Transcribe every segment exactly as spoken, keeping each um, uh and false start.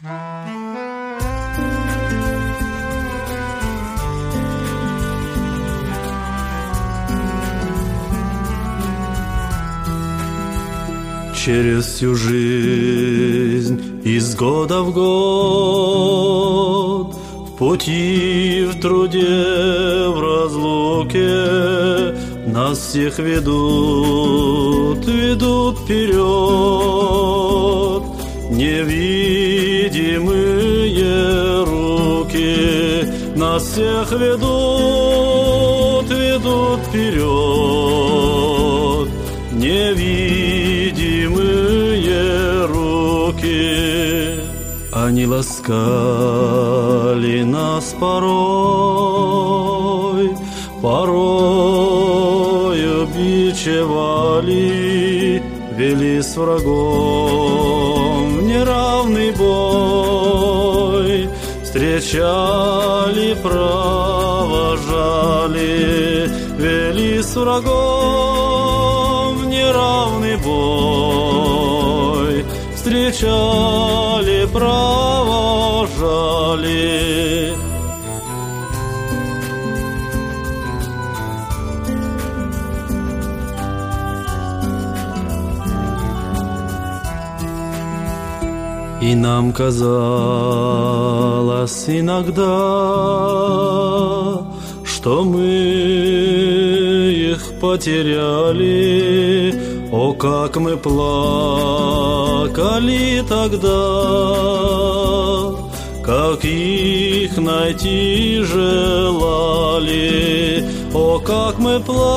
Через всю жизнь, из года в год, в пути, в труде, в разлуке, нас всех ведут, ведут вперед невидимые руки. Нас всех ведут, ведут вперед невидимые руки. Они ласкали нас порой, порою бичевали, вели с врагом в неравный бой, встречали, провожали, вели с врагом в неравный бой, встречали, провожали. И нам казалось иногда, что мы их потеряли. О, как мы плакали тогда, как их найти желали. О, как мы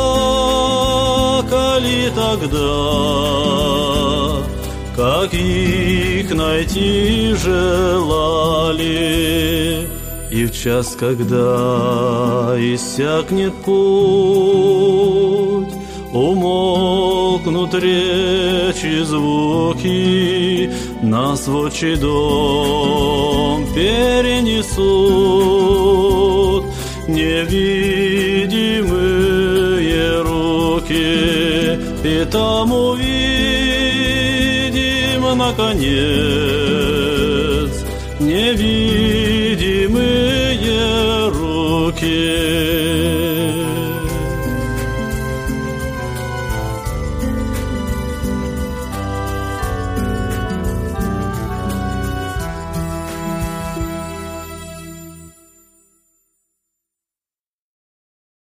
плакали тогда, как их найти желали. И в час, когда иссякнет путь, умолкнут речи, звуки, нас в отчий дом перенесут невидимые руки, и там увидим наконец невидимые руки.